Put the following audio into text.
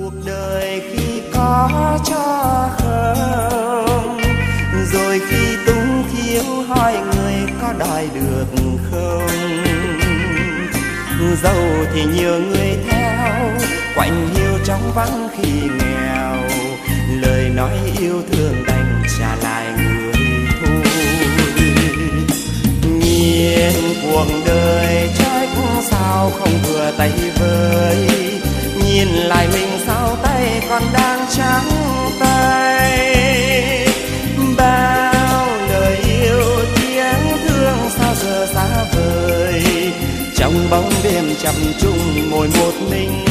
cuộc đời khi có cho không, rồi khi túng thiếu hỏi người có đòi được không. Giàu thì nhiều người theo, quạnh hiu trong vắng khi nghèo, lời nói yêu thương đành trả lại người thôi. Nhìn cuộc đời trách sao không vừa tay với, nhìn lại mình sao tay còn đang trắng tay. Bao lời yêu tiếng thương sao giờ xa vời, trong bóng đêm chập chung ngồi một mình